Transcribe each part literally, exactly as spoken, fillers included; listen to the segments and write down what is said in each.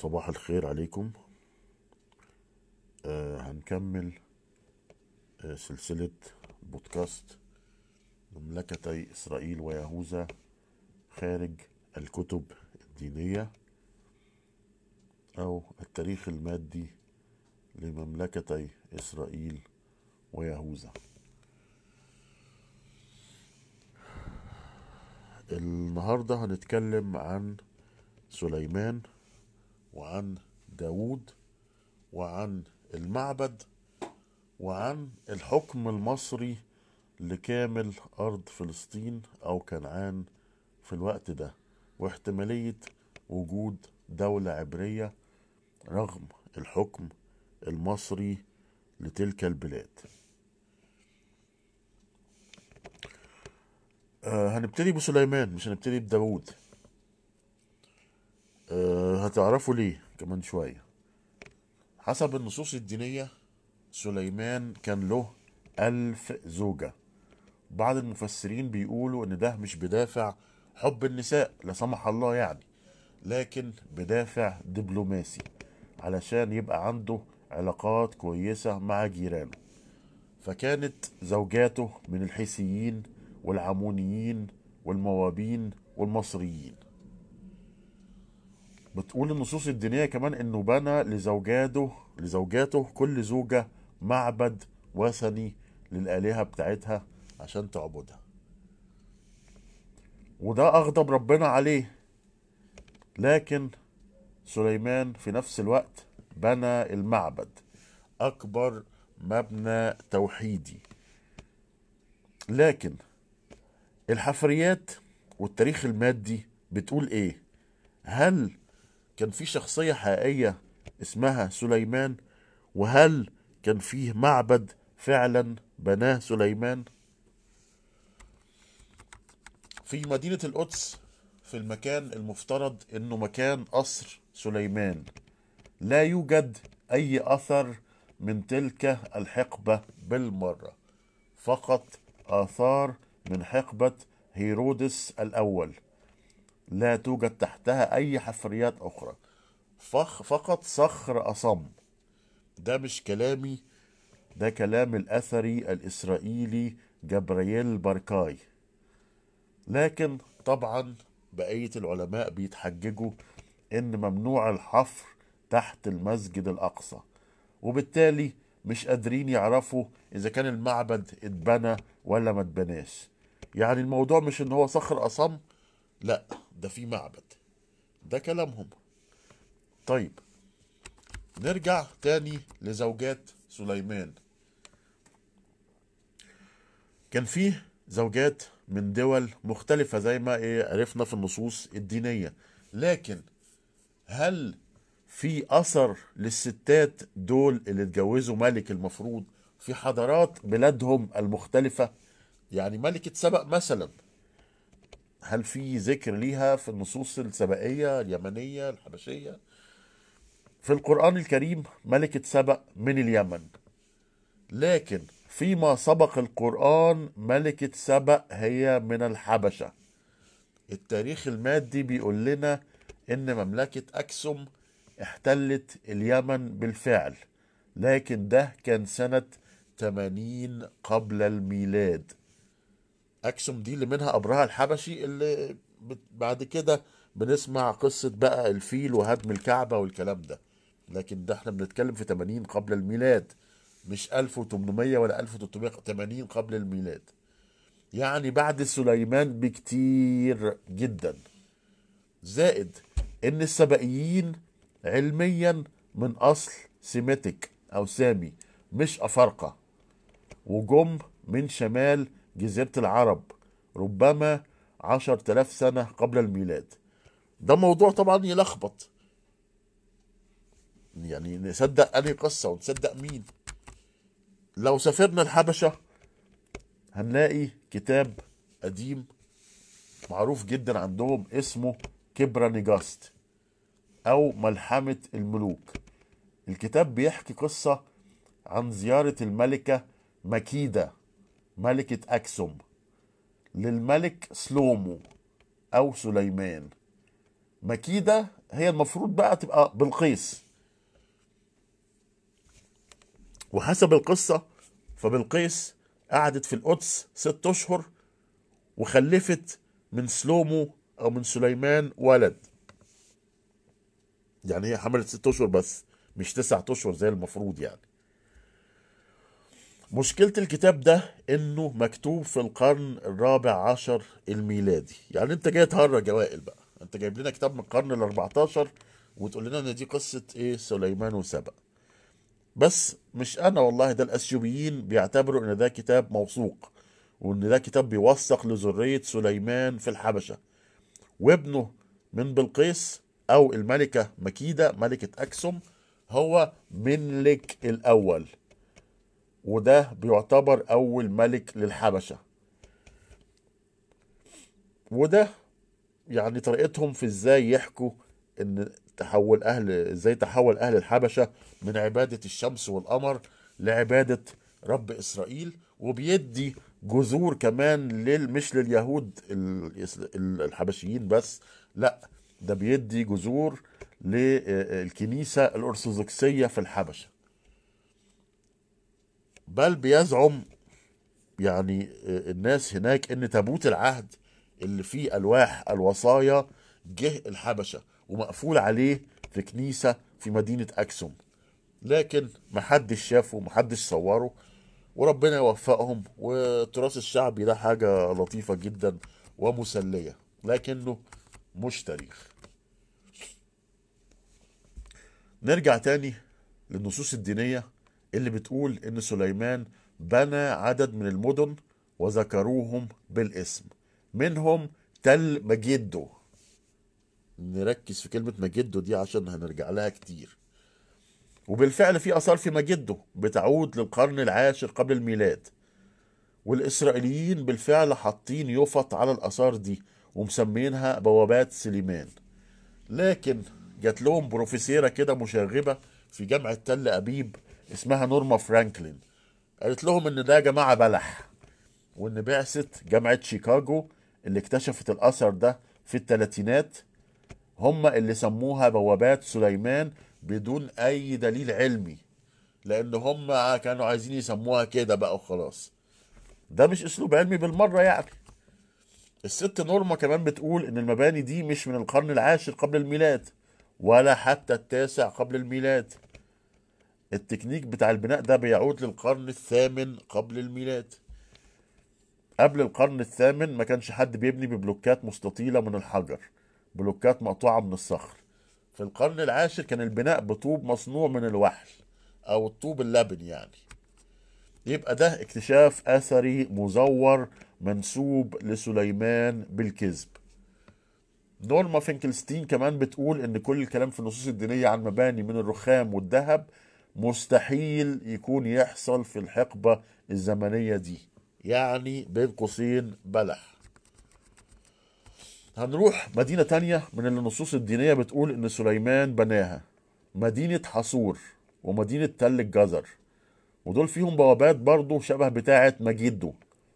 صباح الخير عليكم. آه هنكمل آه سلسلة بودكاست مملكتي إسرائيل ويهوذا خارج الكتب الدينية، أو التاريخ المادي لمملكتي إسرائيل ويهوذا. النهاردة هنتكلم عن سليمان وعن داود وعن المعبد وعن الحكم المصري لكامل أرض فلسطين أو كنعان في الوقت ده، واحتمالية وجود دولة عبرية رغم الحكم المصري لتلك البلاد. آه هنبتدي بسليمان، مش هنبتدي بداود. آه هتعرفوا ليه كمان شوية. حسب النصوص الدينية سليمان كان له ألف زوجة. بعض المفسرين بيقولوا ان ده مش بدافع حب النساء لا سمح الله يعني، لكن بدافع دبلوماسي علشان يبقى عنده علاقات كويسة مع جيرانه. فكانت زوجاته من الحيثيين والعمونيين والموابين والمصريين. بتقول النصوص الدينية كمان انه بنى لزوجاته لزوجاته كل زوجة معبد وثني للآلهة بتاعتها عشان تعبدها، وده أغضب ربنا عليه. لكن سليمان في نفس الوقت بنى المعبد، أكبر مبنى توحيدي. لكن الحفريات والتاريخ المادي بتقول إيه؟ هل كان في شخصية حقيقية اسمها سليمان؟ وهل كان فيه معبد فعلا بناه سليمان؟ في مدينة القدس، في المكان المفترض انه مكان قصر سليمان، لا يوجد اي اثر من تلك الحقبة بالمرة، فقط اثار من حقبة هيرودس الاول، لا توجد تحتها اي حفريات اخرى، فخ فقط صخر اصم. ده مش كلامي، ده كلام الاثري الاسرائيلي جبريل بركاي. لكن طبعا بقية العلماء بيتحججوا ان ممنوع الحفر تحت المسجد الاقصى، وبالتالي مش قادرين يعرفوا اذا كان المعبد اتبنى ولا ما اتبناش. يعني الموضوع مش ان هو صخر اصم، لا ده في معبد. ده كلامهم. طيب نرجع تاني لزوجات سليمان. كان فيه زوجات من دول مختلفة زي ما ايه عرفنا في النصوص الدينية، لكن هل في اثر للستات دول اللي اتجوزوا ملك المفروض في حضارات بلادهم المختلفة؟ يعني ملكة سبأ مثلا، هل في ذكر ليها في النصوص السبائية اليمنية الحبشية؟ في القرآن الكريم ملكة سبأ من اليمن، لكن فيما سبق القرآن ملكة سبأ هي من الحبشة. التاريخ المادي بيقول لنا ان مملكة اكسوم احتلت اليمن بالفعل، لكن ده كان سنة ثمانين قبل الميلاد. اكسوم دي اللي منها ابرهة الحبشي، اللي بعد كده بنسمع قصة بقى الفيل وهدم الكعبة والكلام ده. لكن ده احنا بنتكلم في ثمانين قبل الميلاد، مش ألف وثمانمائة ولا ألف وثلاثمائة، ثمانين قبل الميلاد، يعني بعد سليمان بكتير جدا. زائد ان السبائيين علميا من اصل سيميتك او سامي، مش افارقة، وجم من شمال جزيرة العرب ربما عشر تلاف سنة قبل الميلاد. ده موضوع طبعا يلخبط، يعني نصدق انهي قصة ونصدق مين. لو سافرنا الحبشة هنلاقي كتاب قديم معروف جدا عندهم اسمه كبرى نجاست او ملحمة الملوك. الكتاب بيحكي قصة عن زيارة الملكة مكيدة ملكة أكسوم للملك سلومو أو سليمان مكيدة هي المفروض بقى تبقى بلقيس. وحسب القصة فبلقيس قعدت في القدس ست اشهر وخلفت من سلومو او من سليمان ولد. يعني هي حملت ست اشهر بس، مش تسعة اشهر زي المفروض يعني. مشكلة الكتاب ده انه مكتوب في القرن الرابع عشر الميلادي. يعني انت جاي تهرج يا وائل بقى، انت جايب لنا كتاب من القرن الاربعتاشر وتقول لنا ان دي قصة ايه سليمان وسبأ. بس مش انا والله، ده الاثيوبيين بيعتبروا ان ده كتاب موثوق، وان ده كتاب بيوثق لذرية سليمان في الحبشة، وابنه من بلقيس او الملكة مكيدة ملكة اكسوم هو منلك الاول، وده بيعتبر اول ملك للحبشة. وده يعني طريقتهم في ازاي يحكوا ان تحول اهل ازاي تحول اهل الحبشة من عبادة الشمس والقمر لعبادة رب اسرائيل. وبيدي جذور كمان لل مش لليهود ال- ال- الحبشيين بس، لا ده بيدي جذور للكنيسة الأرثوذكسية في الحبشة. بل بيزعم يعني الناس هناك ان تابوت العهد اللي فيه الواح الوصايا جه الحبشه ومقفول عليه في كنيسه في مدينه اكسوم، لكن محدش شافه محدش صوره، وربنا يوفقهم. وتراث الشعبي ده حاجه لطيفه جدا ومسليه، لكنه مش تاريخ. نرجع تاني للنصوص الدينيه اللي بتقول ان سليمان بنى عدد من المدن وذكروهم بالاسم، منهم تل مجدو. نركز في كلمة مجدو دي عشان هنرجع لها كتير. وبالفعل في آثار في مجدو بتعود للقرن العاشر قبل الميلاد، والإسرائيليين بالفعل حاطين يفط على الآثار دي ومسمينها بوابات سليمان. لكن جات لهم بروفيسيرة كده مشاغبة في جامعة تل أبيب اسمها نورما فرانكلين، قالت لهم إن ده يا جماعة بلح، وإن بعثة جامعة شيكاغو اللي اكتشفت الأثر ده في الثلاثينات هم اللي سموها بوابات سليمان بدون أي دليل علمي، لأن هم كانوا عايزين يسموها كده بقى وخلاص. ده مش أسلوب علمي بالمرة يعني. الست نورما كمان بتقول إن المباني دي مش من القرن العاشر قبل الميلاد ولا حتى التاسع قبل الميلاد. التكنيك بتاع البناء ده بيعود للقرن الثامن قبل الميلاد. قبل القرن الثامن ما كانش حد بيبني ببلوكات مستطيلة من الحجر، بلوكات مقطوعة من الصخر. في القرن العاشر كان البناء بطوب مصنوع من الوحل أو الطوب اللبن يعني. يبقى ده اكتشاف أثري مزور منسوب لسليمان بالكذب. نورما فينكلستين كمان بتقول إن كل الكلام في النصوص الدينية عن مباني من الرخام والذهب مستحيل يكون يحصل في الحقبة الزمنية دي، يعني بين قوسين بلح. هنروح مدينة تانية من اللي النصوص الدينية بتقول إن سليمان بناها، مدينة حصور ومدينة تل الجزر، ودول فيهم بوابات برضو شبه بتاعة مجيدو.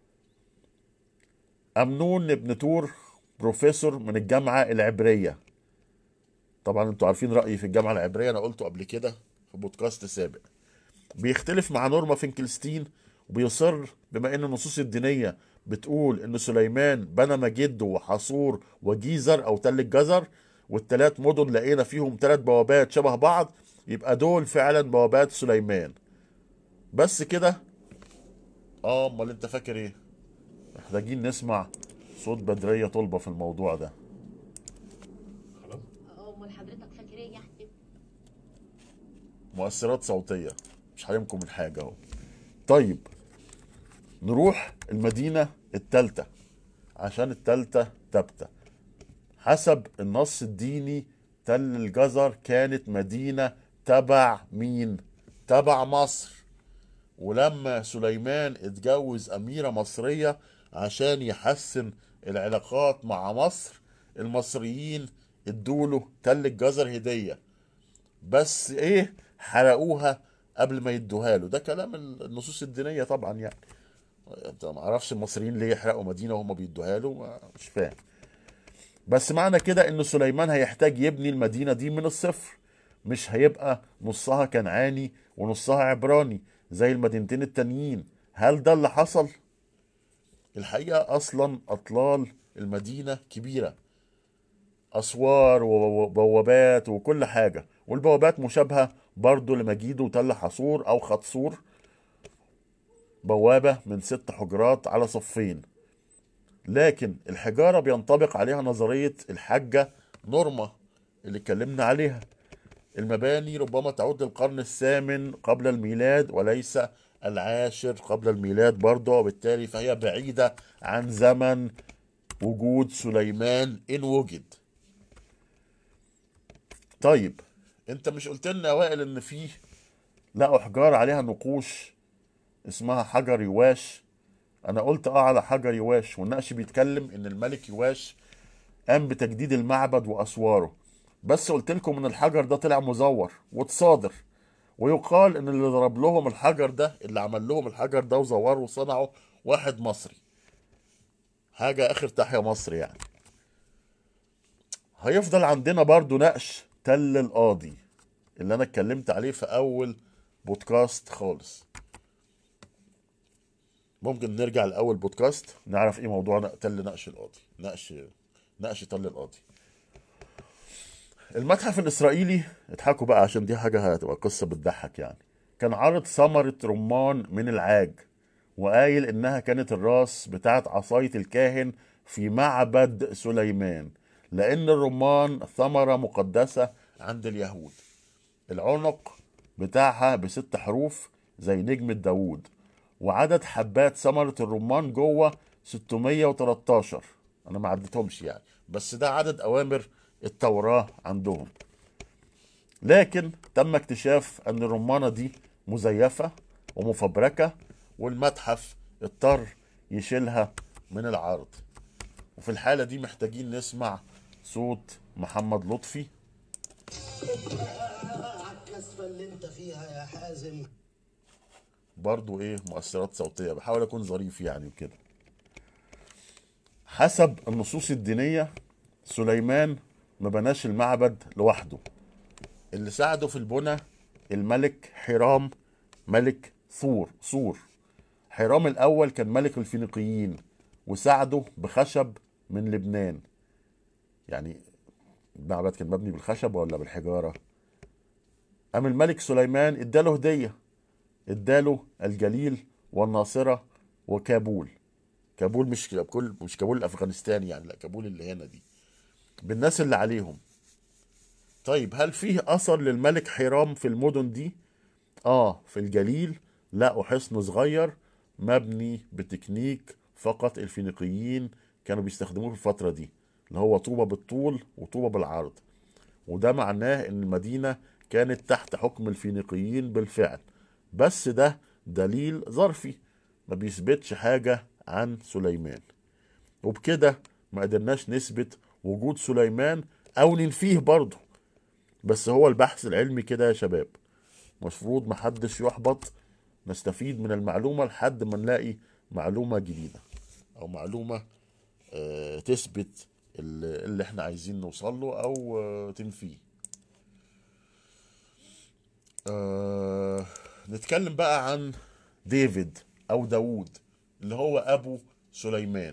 أمنون ابن تور بروفيسور من الجامعة العبرية، طبعا انتوا عارفين رأيي في الجامعة العبرية، أنا قلته قبل كده في بودكاست سابق. بيختلف مع نورما فينكلستين وبيصر بما ان النصوص الدينية بتقول ان سليمان بنى مجد وحصور وجيزر او تل الجزر، والتلات مدن لقينا فيهم تلات بوابات شبه بعض، يبقى دول فعلا بوابات سليمان. بس كده؟ اه امال انت فاكر ايه؟ محتاجين نسمع صوت بدرية طلبة في الموضوع ده. خلاص. اه امال حضرتك فاكر ايه يعني؟ مؤثرات صوتية، مش هيمكن من حاجة اهو. طيب نروح المدينة التالتة عشان التالتة تابتة. حسب النص الديني تل الجزر كانت مدينة تبع مين؟ تبع مصر. ولما سليمان اتجوز أميرة مصرية عشان يحسن العلاقات مع مصر، المصريين ادوله تل الجزر هدية، بس ايه حرقوها قبل ما يدوها له. ده كلام النصوص الدينية طبعا يعني. انت ما اعرفش المصريين ليه يحرقوا مدينة وهم بيدوها له، مش فاهم. بس معنى كده ان سليمان هيحتاج يبني المدينة دي من الصفر، مش هيبقى نصها كنعاني ونصها عبراني زي المدينتين التانيين. هل ده اللي حصل؟ الحقيقة اصلا اطلال المدينة كبيرة، اسوار وبوابات وكل حاجة، والبوابات مشابهة برضو لمجيدو وتل حصور او خطسور، بوابة من ست حجرات على صفين. لكن الحجارة بينطبق عليها نظرية الحاجة نورما اللي اتكلمنا عليها. المباني ربما تعود للقرن الثامن قبل الميلاد وليس العاشر قبل الميلاد برضه، وبالتالي فهي بعيدة عن زمن وجود سليمان إن وجد. طيب انت مش قلت لنا يا وائل ان فيه لقوا حجارة عليها نقوش اسمها حجر يواش؟ انا قلت اه على حجر يواش، والنقش بيتكلم ان الملك يواش قام بتجديد المعبد واسواره، بس قلت لكم ان الحجر ده طلع مزور واتصادر، ويقال ان اللي ضرب لهم الحجر ده، اللي عمل لهم الحجر ده وزوره وصنعه، واحد مصري. حاجة اخر تحيا مصر يعني. هيفضل عندنا برضو نقش تل القاضي اللي انا اتكلمت عليه في اول بودكاست خالص. ممكن نرجع لاول بودكاست نعرف ايه موضوع تل نقش القاضي، نقش نقش تل القاضي. المتحف الاسرائيلي، اضحكوا بقى عشان دي حاجه هتبقى قصه بتضحك يعني، كان عارض ثمره رمان من العاج، وقايل انها كانت الراس بتاعت عصايه الكاهن في معبد سليمان، لان الرمان ثمره مقدسه عند اليهود. العنق بتاعها بست حروف زي نجمة داوود، وعدد حبات ثمرة الرمان جوه ستمية وتلتاشر. انا ما عدتهمش يعني، بس ده عدد اوامر التوراة عندهم. لكن تم اكتشاف ان الرمانة دي مزيفة ومفبركة، والمتحف اضطر يشيلها من العرض. وفي الحالة دي محتاجين نسمع صوت محمد لطفي. الكسفة اللي انت فيها يا حازم. برضو ايه مؤثرات صوتية، بحاول اكون ظريف يعني وكده. حسب النصوص الدينية سليمان ما بناش المعبد لوحده، اللي ساعده في البنى الملك حرام ملك ثور صور. حرام الاول كان ملك الفينيقيين وساعده بخشب من لبنان. يعني المعبد كان مبني بالخشب ولا بالحجارة؟ قام الملك سليمان اداله هدية، اداله الجليل والناصرة وكابول. كابول مش كابول مش كابول الافغانستاني يعني، لا كابول اللي هنا دي، بالناس اللي عليهم. طيب هل فيه اثر للملك حرام في المدن دي؟ اه، في الجليل لقوا حصن صغير مبني بتكنيك فقط الفينيقيين كانوا بيستخدموه في الفترة دي، اللي هو طوبة بالطول وطوبة بالعرض، وده معناه ان المدينة كانت تحت حكم الفينيقيين بالفعل. بس ده دليل ظرفي ما بيثبتش حاجة عن سليمان، وبكده ما قدرناش نثبت وجود سليمان او ننفيه برضه. بس هو البحث العلمي كده يا شباب، مفروض محدش يحبط، نستفيد من المعلومة لحد ما نلاقي معلومة جديدة او معلومة آه تثبت اللي, اللي احنا عايزين نوصل له او آه تنفيه. آه نتكلم بقى عن ديفيد او داوود اللي هو ابو سليمان.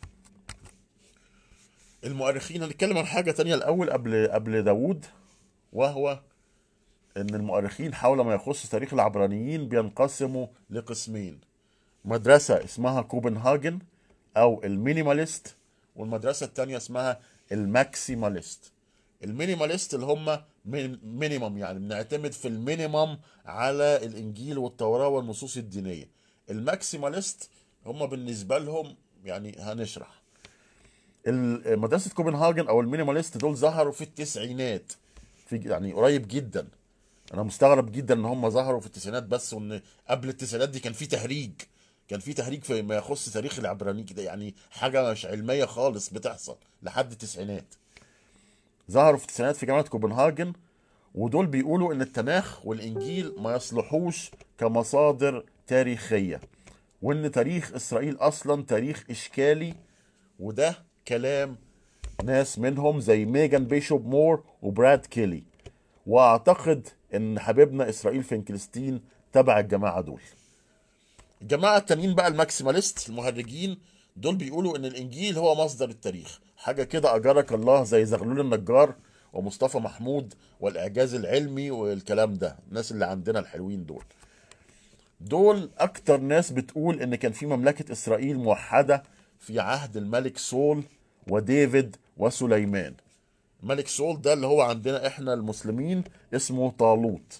المؤرخين، هنتكلم عن حاجة تانية الاول قبل قبل داوود، وهو ان المؤرخين حول ما يخص تاريخ العبرانيين بينقسموا لقسمين: مدرسة اسمها كوبنهاجن او المينيماليست، والمدرسة التانية اسمها الماكسيماليست. المينيماليست اللي هم مينيمم، يعني بنعتمد في المينيمم على الانجيل والتوراة والنصوص الدينية. الماكسيماليست هم بالنسبة لهم يعني هنشرح. مدرسة كوبنهاجن او المينيماليست دول ظهروا في التسعينات، في يعني قريب جدا. انا مستغرب جدا ان هم ظهروا في التسعينات، بس وان قبل التسعينات دي كان في تهريج، كان في تهريج في ما يخص تاريخ العبراني كده، يعني حاجة مش علمية خالص بتحصل لحد التسعينات. ظهروا في التسعينات في جامعة كوبنهاجن، ودول بيقولوا ان التناخ والانجيل ما يصلحوش كمصادر تاريخية، وان تاريخ اسرائيل اصلا تاريخ اشكالي. وده كلام ناس منهم زي ميجان بيشوب مور وبراد كيلي، واعتقد ان حبيبنا اسرائيل فينكلستين تبع الجماعه دول. الجماعه التانيين بقى الماكسيماليست المهرجين دول بيقولوا ان الانجيل هو مصدر التاريخ، حاجه كده اجرك الله، زي زغلول النجار ومصطفى محمود والاعجاز العلمي والكلام ده، الناس اللي عندنا الحلوين دول. دول اكتر ناس بتقول ان كان في مملكه اسرائيل موحده في عهد الملك سول وديفيد وسليمان. ملك سول ده اللي هو عندنا احنا المسلمين اسمه طالوت.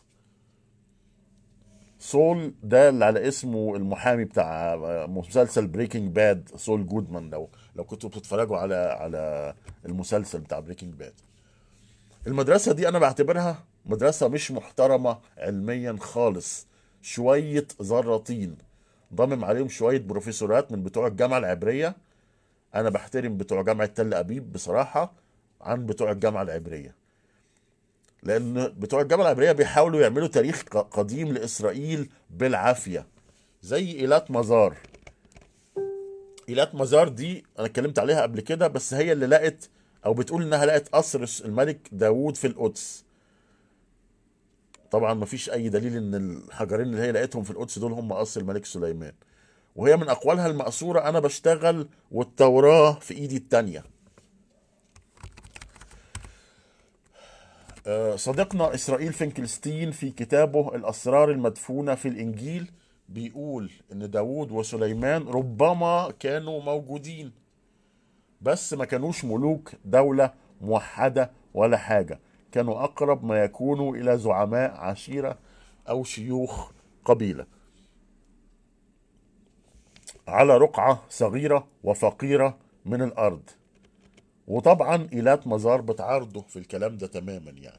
سول ده اللي على اسمه المحامي بتاع مسلسل بريكنج باد، سول جودمان، لو لو كنتوا بتتفرجوا على على المسلسل بتاع بريكنج باد. المدرسة دي انا بعتبرها مدرسة مش محترمة علميا خالص، شوية زراطين ضمم عليهم شوية بروفيسورات من بتوع الجامعة العبرية. انا بحترم بتوع جامعة تل ابيب بصراحة عن بتوع الجامعة العبرية، لان بتوع الجامعه العبريه بيحاولوا يعملوا تاريخ قديم لاسرائيل بالعافيه، زي ايلات مزار. ايلات مزار دي انا اتكلمت عليها قبل كده، بس هي اللي لقت او بتقول انها لقت قصر الملك داوود في القدس. طبعا مفيش اي دليل ان الحجرين اللي هي لقيتهم في القدس دول هم قصر الملك سليمان، وهي من اقوالها المأثوره انا بشتغل والتوراه في ايدي التانيه. صديقنا إسرائيل فينكلستين في كتابه الأسرار المدفونة في الإنجيل بيقول إن داوود وسليمان ربما كانوا موجودين، بس ما كانوش ملوك دولة موحدة ولا حاجة، كانوا أقرب ما يكونوا إلى زعماء عشيرة أو شيوخ قبيلة على رقعة صغيرة وفقيرة من الأرض. وطبعا إيلات مزار بتعارضه في الكلام ده تماما يعني.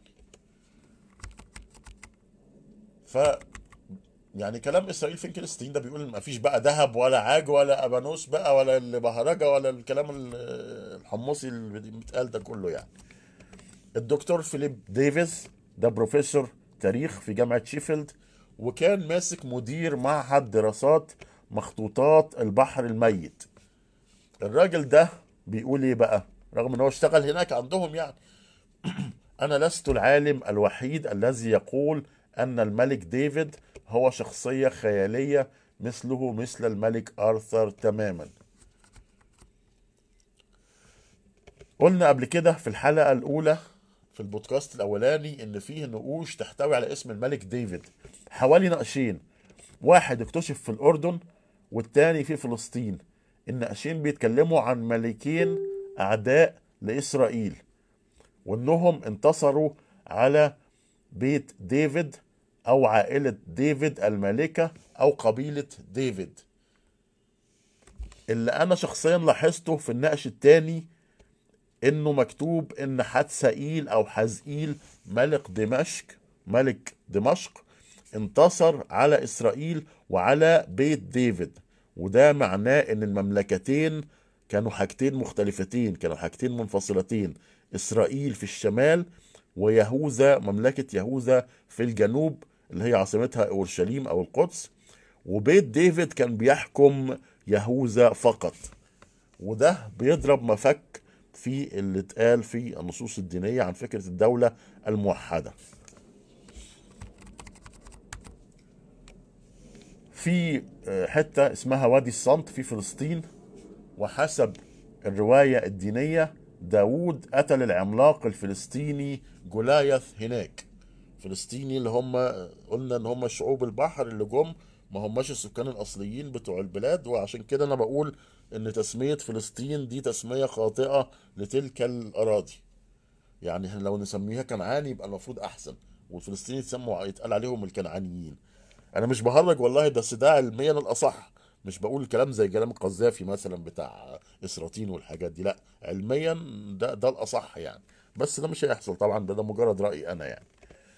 ف يعني كلام اسرائيل فينكلستين ده بيقول ما فيش بقى ذهب ولا عاج ولا ابانوس بقى ولا البهرجه ولا الكلام الحمصي اللي بيتقال ده كله يعني. الدكتور فيليب ديفيز ده بروفيسور تاريخ في جامعه شيفيلد، وكان ماسك مدير معهد دراسات مخطوطات البحر الميت. الراجل ده بيقول ايه بقى، رغم ان هو اشتغل هناك عندهم يعني. انا لست العالم الوحيد الذي يقول ان الملك ديفيد هو شخصية خيالية مثله مثل الملك آرثر تماما. قلنا قبل كده في الحلقة الأولى في البودكاست الأولاني إن فيه نقوش تحتوي على اسم الملك ديفيد، حوالي نقشين، واحد اكتشف في الأردن والتاني في فلسطين. النقشين بيتكلموا عن ملكين أعداء لإسرائيل، وإنهم انتصروا على بيت ديفيد أو عائلة ديفيد الملكة أو قبيلة ديفيد. اللي أنا شخصيا لاحظته في النقش التاني إنه مكتوب إن حتسائيل أو حزئيل ملك دمشق ملك دمشق انتصر على إسرائيل وعلى بيت ديفيد، وده معناه إن المملكتين كانوا حاجتين مختلفتين، كانوا حاجتين منفصلتين، إسرائيل في الشمال ويهوذا مملكة يهوذا في الجنوب اللي هي عاصمتها اورشليم او القدس، وبيت ديفيد كان بيحكم يهوذا فقط. وده بيضرب مفك في اللي اتقال في النصوص الدينية عن فكرة الدولة الموحدة. في حتة اسمها وادي الصمت في فلسطين، وحسب الرواية الدينية داود قتل العملاق الفلسطيني جولايث هناك. فلسطيني اللي هم قلنا ان هم شعوب البحر اللي جم، ما هماش السكان الاصليين بتوع البلاد، وعشان كده انا بقول ان تسمية فلسطين دي تسمية خاطئة لتلك الاراضي. يعني لو نسميها كنعان يبقى المفروض احسن، والفلسطيني يتسموا يتقال عليهم الكنعانيين. انا مش بهرج والله، بس ده علميا الاصح، مش بقول الكلام زي كلام القذافي مثلا بتاع اسراتين والحاجات دي، لا علميا ده ده الاصح يعني، بس ده مش هيحصل طبعا، ده, ده مجرد رأي انا يعني.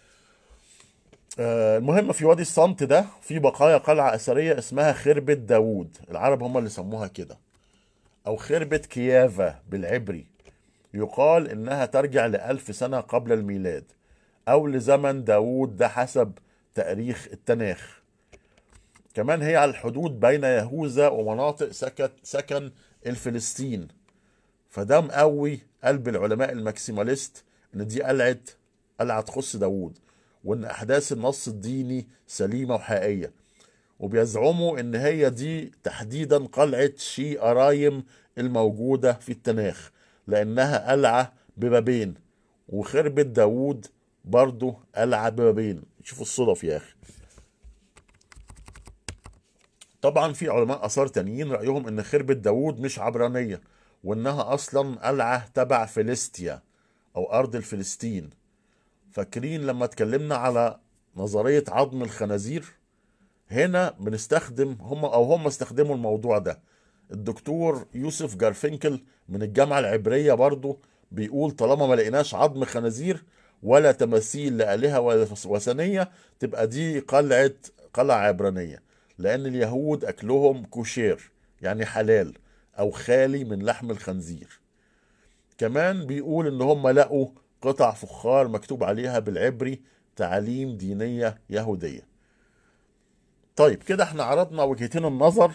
آه المهم في وادي الصمت ده في بقايا قلعة اثرية اسمها خربة داوود، العرب هم اللي سموها كده، او خربة كيافا بالعبري. يقال انها ترجع لألف سنة قبل الميلاد او لزمن داوود، ده حسب تاريخ التناخ. كمان هي على الحدود بين يهوذا ومناطق سكت سكن الفلسطين، فده مقوي قلب العلماء الماكسيماليست ان دي قلعه قلعه تخص داوود، وان احداث النص الديني سليمه وحقيقيه. وبيزعموا ان هي دي تحديدا قلعه شي ارايم الموجوده في التناخ، لانها قلعه ببابين، وخربة داوود برضه قلعه ببابين. شوفوا الصدف يا اخي. طبعا في علماء اثار تانيين رايهم ان خربة داوود مش عبرانيه، وانها اصلا قلعه تبع فلسطيا او ارض الفلسطين. فاكرين لما اتكلمنا على نظريه عظم الخنازير؟ هنا بنستخدم هم او هم استخدموا الموضوع ده. الدكتور يوسف جارفينكل من الجامعه العبريه برضه بيقول طالما ما لقيناش عظم خنازير ولا تماثيل لآلهة وثنيه، تبقى دي قلعه قلعه عبرانيه، لأن اليهود أكلهم كوشير يعني حلال أو خالي من لحم الخنزير. كمان بيقول إن هم لقوا قطع فخار مكتوب عليها بالعبري تعاليم دينية يهودية. طيب كده احنا عرضنا وجهتين النظر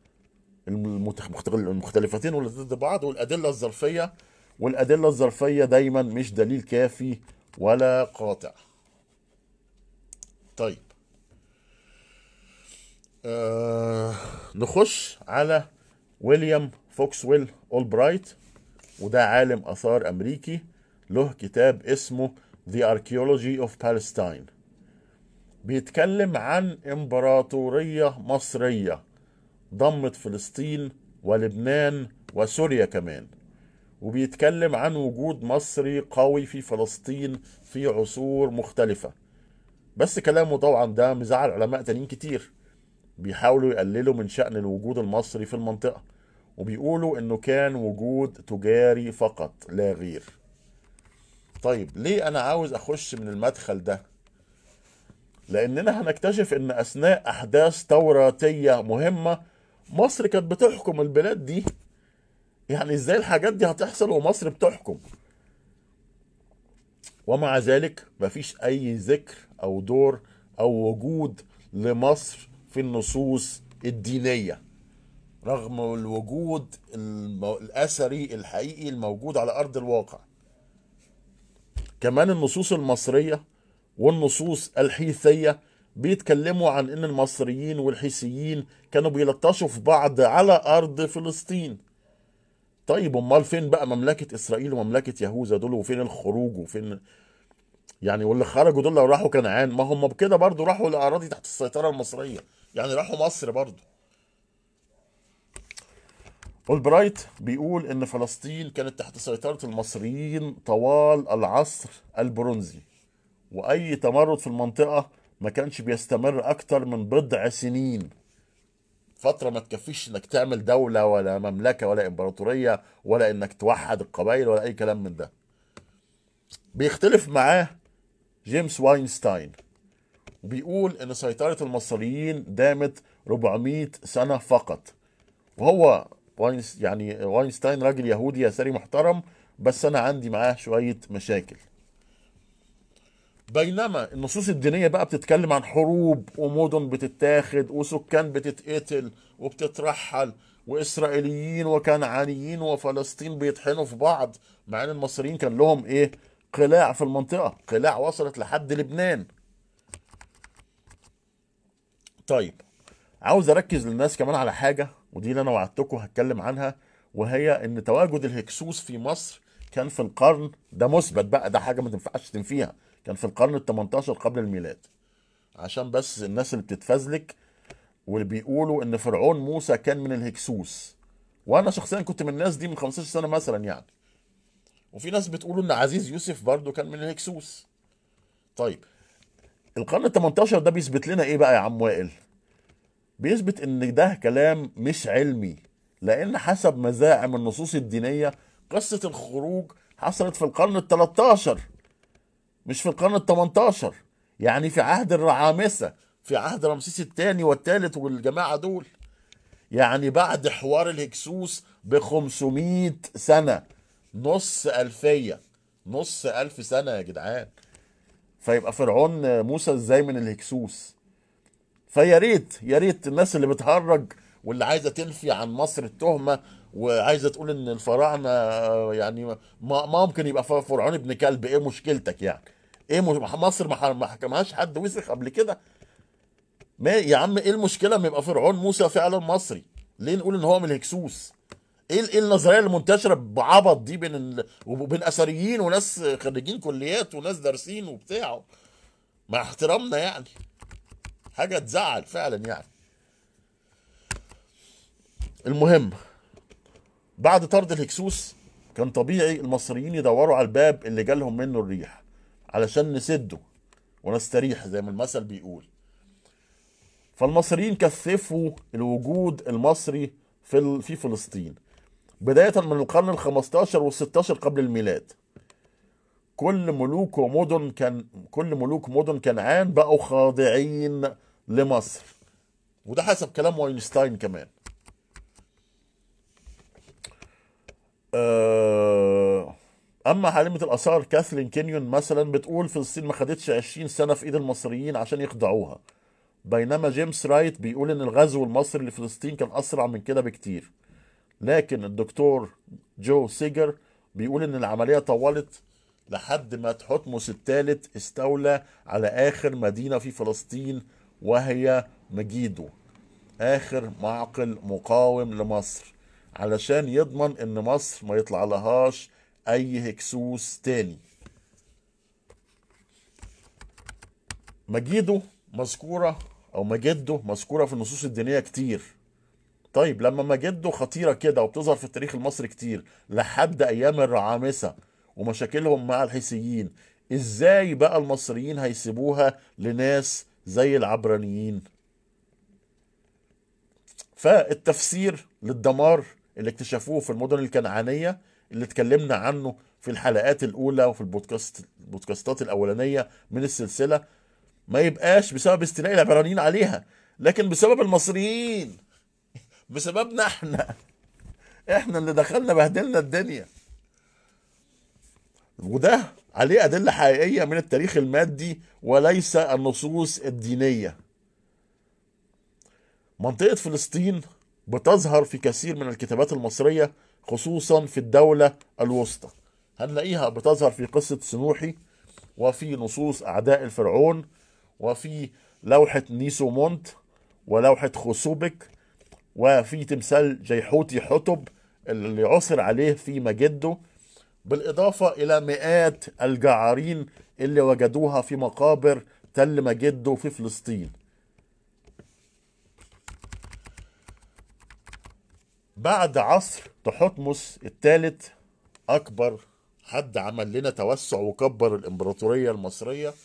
المختلفتين واللي ضد بعض والأدلة الظرفية. والأدلة الظرفية دايما مش دليل كافي ولا قاطع. طيب آه نخش على ويليام فوكسويل أولبرايت، وده عالم آثار أمريكي، له كتاب اسمه The Archaeology of Palestine. بيتكلم عن إمبراطورية مصرية ضمت فلسطين ولبنان وسوريا كمان، وبيتكلم عن وجود مصري قوي في فلسطين في عصور مختلفة. بس كلامه طبعا ده مزعل علماء تانيين كتير، بيحاولوا يقللوا من شأن الوجود المصري في المنطقة، وبيقولوا انه كان وجود تجاري فقط لا غير. طيب ليه انا عاوز اخش من المدخل ده؟ لاننا هنكتشف ان اثناء احداث توراتية مهمة مصر كانت بتحكم البلاد دي. يعني ازاي الحاجات دي هتحصل ومصر بتحكم؟ ومع ذلك مفيش اي ذكر او دور او وجود لمصر في النصوص الدينية، رغم الوجود الأثري الحقيقي الموجود على أرض الواقع. كمان النصوص المصرية والنصوص الحيثية بيتكلموا عن إن المصريين والحيثيين كانوا بيلطشوا في بعض على أرض فلسطين. طيب أمال فين بقى مملكة إسرائيل ومملكة يهوذا دول؟ وفين الخروج؟ وفين يعني واللي خرجوا دول لو راحوا كنعان؟ ما هم بكده برضو راحوا لأراضي تحت السيطرة المصرية، يعني راحوا مصر برضو. أولبرايت بيقول إن فلسطين كانت تحت سيطرة المصريين طوال العصر البرونزي، وأي تمرد في المنطقة ما كانش بيستمر أكتر من بضع سنين، فترة ما تكفيش إنك تعمل دولة ولا مملكة ولا إمبراطورية ولا إنك توحد القبائل ولا أي كلام من ده. بيختلف معاه جيمس واينستاين، وبيقول إن سيطرة المصريين دامت أربعمائة سنة فقط. وهو واينس يعني واينستاين راجل يهودي يساري محترم، بس انا عندي معاه شويه مشاكل. بينما النصوص الدينيه بقى بتتكلم عن حروب ومدن بتتاخد وسكان بتتقتل وبتترحل واسرائيليين وكنعانيين وفلسطين بيطحنوا في بعض، مع ان المصريين كان لهم ايه؟ قلاع في المنطقه، قلاع وصلت لحد لبنان. طيب عاوز اركز للناس كمان على حاجه، ودي اللي انا وعدتكم هتكلم عنها، وهي ان تواجد الهكسوس في مصر كان في القرن ده مثبت بقى، ده حاجه ما تنفعش تنفيها، كان في القرن ال تمنتاشر قبل الميلاد. عشان بس الناس اللي بتتفزلك واللي بيقولوا ان فرعون موسى كان من الهكسوس، وانا شخصيا كنت من الناس دي من خمستاشر سنه مثلا يعني. وفي ناس بتقول ان عزيز يوسف برضو كان من الهكسوس. طيب القرن ال تمنتاشر ده بيثبت لنا ايه بقى يا عم وائل؟ بيثبت ان ده كلام مش علمي، لان حسب مزاعم النصوص الدينية قصة الخروج حصلت في القرن ال تلتاشر مش في القرن ال تمنتاشر، يعني في عهد الرعامسة، في عهد رمسيس الثاني والثالث والجماعة دول، يعني بعد حوار الهكسوس ب خمسمائة سنة، نص ألفية، نص ألف سنة يا جدعان. فيبقى فرعون موسى ازاي من الهكسوس؟ فيا ريت يا ريت الناس اللي بتهرج واللي عايزه تنفي عن مصر التهمه وعايزه تقول ان الفراعنه يعني ما ما ممكن يبقى فرعون ابن كلب. ايه مشكلتك يعني؟ ايه مش... مصر ما ح- ما حكمهاش حد وسخ قبل كده؟ ما يا عم ايه المشكله ما يبقى فرعون موسى فعلا مصري؟ ليه نقول ان هو من الهكسوس؟ ايه ال- ايه النظريه اللي منتشره بعبط دي بين ال... وبين اثريين وناس خريجين كليات وناس دارسين وبتاع؟ مع احترامنا يعني، حاجه تزعل فعلا يعني. المهم، بعد طرد الهكسوس كان طبيعي المصريين يدوروا على الباب اللي جالهم منه الريح علشان نسده ونستريح زي ما المثل بيقول. فالمصريين كثفوا الوجود المصري في ال- في فلسطين بداية من القرن الخمستاشر والستاشر قبل الميلاد. كل ملوك ومدن كان كل ملوك مدن كنعان بقوا خاضعين لمصر، وده حسب كلام واينشتاين كمان. آه، اما عالمة الاثار كاثلين كينيون مثلا بتقول فلسطين ما خدتش عشرين سنة في ايد المصريين عشان يخضعوها، بينما جيمس رايت بيقول ان الغزو المصري لفلسطين كان اسرع من كده بكتير. لكن الدكتور جو سيجر بيقول ان العملية طولت لحد ما تحتمس الثالث استولى على اخر مدينة في فلسطين وهي مجيدو، اخر معقل مقاوم لمصر، علشان يضمن ان مصر ما يطلع لهاش اي هكسوس تاني. مجيدو مذكورة او مجدو مذكورة في النصوص الدينية كتير. طيب لما مجدو خطيرة كده وبتظهر في التاريخ المصري كتير لحد ايام الرعامسة ومشاكلهم مع الحيثيين، ازاي بقى المصريين هيسيبوها لناس زي العبرانيين؟ فالتفسير للدمار اللي اكتشفوه في المدن الكنعانية اللي اتكلمنا عنه في الحلقات الأولى وفي البودكاست البودكاستات الأولانية من السلسلة ما يبقاش بسبب استيلاء العبرانيين عليها، لكن بسبب المصريين، بسببنا احنا احنا اللي دخلنا بهدلنا الدنيا. وده عليه أدلة حقيقية من التاريخ المادي وليس النصوص الدينية. منطقة فلسطين بتظهر في كثير من الكتابات المصرية خصوصا في الدولة الوسطى. هنلاقيها بتظهر في قصة سنوحي، وفي نصوص أعداء الفرعون، وفي لوحة نيسومونت، ولوحة خوسوبك، وفي تمثال جيحوتي حتب اللي عثر عليه في مجده، بالإضافة إلى مئات الجعارين اللي وجدوها في مقابر تل مجده في فلسطين. بعد عصر تحتمس الثالث، أكبر حد عمل لنا توسع وكبر الإمبراطورية المصرية،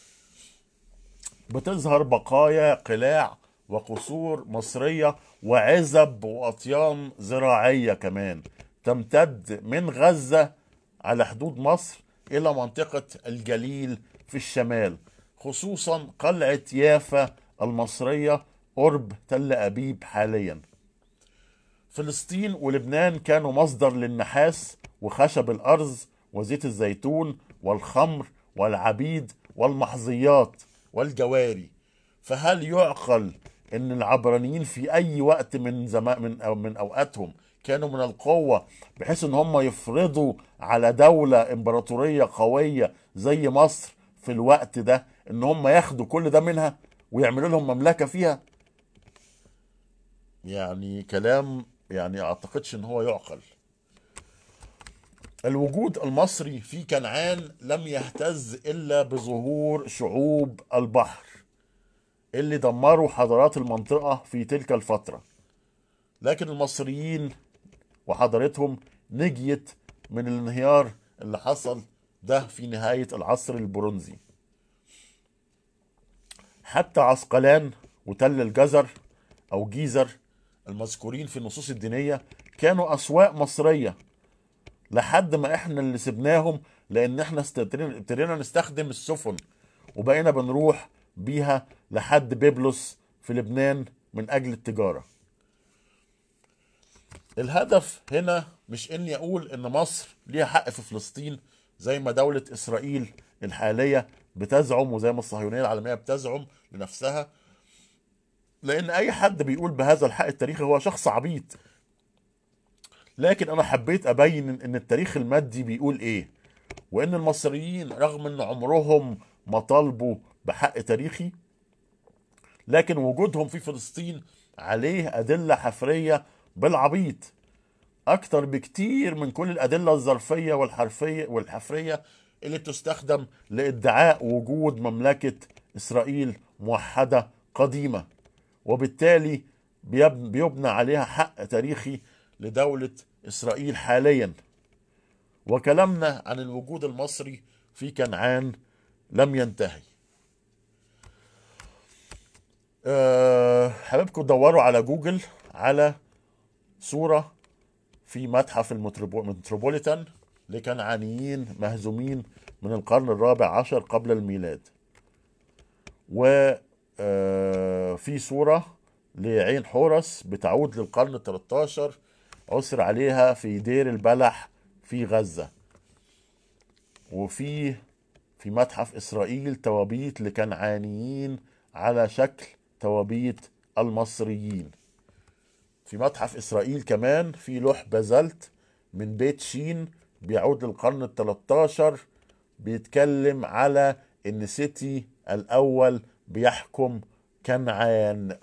بتظهر بقايا قلاع وقصور مصرية وعزب وأطيان زراعية كمان تمتد من غزة على حدود مصر إلى منطقة الجليل في الشمال، خصوصا قلعة يافا المصرية قرب تل أبيب حاليا. فلسطين ولبنان كانوا مصدر للنحاس وخشب الأرز وزيت الزيتون والخمر والعبيد والمحظيات والجواري. فهل يعقل ان العبرانيين في اي وقت من زمان من أو من اوقاتهم كانوا من القوة بحيث ان هم يفرضوا على دولة امبراطورية قوية زي مصر في الوقت ده ان هم ياخدوا كل ده منها ويعملوا لهم مملكة فيها؟ يعني كلام يعني اعتقدش ان هو يعقل. الوجود المصري في كنعان لم يهتز الا بظهور شعوب البحر اللي دمروا حضارات المنطقة في تلك الفترة، لكن المصريين وحضارتهم نجيت من الانهيار اللي حصل ده في نهاية العصر البرونزي. حتى عسقلان وتل الجزر او جيزر المذكورين في النصوص الدينية كانوا اسواق مصرية لحد ما احنا اللي سبناهم، لان احنا ابتدينا نستخدم السفن وبقينا بنروح بيها لحد بيبلس في لبنان من اجل التجارة. الهدف هنا مش اني اقول ان مصر ليها حق في فلسطين زي ما دولة اسرائيل الحالية بتزعم وزي ما الصهيونية العالمية بتزعم لنفسها، لان اي حد بيقول بهذا الحق التاريخي هو شخص عبيط. لكن انا حبيت ابين ان التاريخ المادي بيقول ايه، وان المصريين رغم ان عمرهم ما طالبوا بحق تاريخي، لكن وجودهم في فلسطين عليه ادلة حفرية بالعبيط اكتر بكتير من كل الادلة الظرفية والحرفية والحفرية اللي بتستخدم لادعاء وجود مملكة اسرائيل موحدة قديمة، وبالتالي بيب- بيبنى عليها حق تاريخي لدولة اسرائيل حاليا. وكلامنا عن الوجود المصري في كنعان لم ينتهي. أه حاببكم تدوروا على جوجل على صورة في متحف المتروبو- المتروبوليتان لكنعانيين مهزومين من القرن الرابع عشر قبل الميلاد، وفي صورة لعين حورس بتعود للقرن الثالث عشر عثر عليها في دير البلح في غزة. وفي في متحف إسرائيل توابيت لكنعانيين على شكل توابيت المصريين. في متحف إسرائيل كمان في لوح بازلت من بيت شين بيعود للقرن الثالث عشر، بيتكلم على إن سيتي الأول بيحكم كنعان.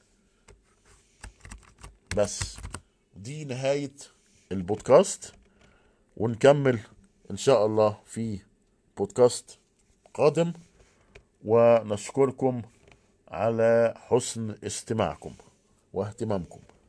بس دي نهاية البودكاست، ونكمل إن شاء الله في بودكاست قادم، ونشكركم على حسن استماعكم واهتمامكم.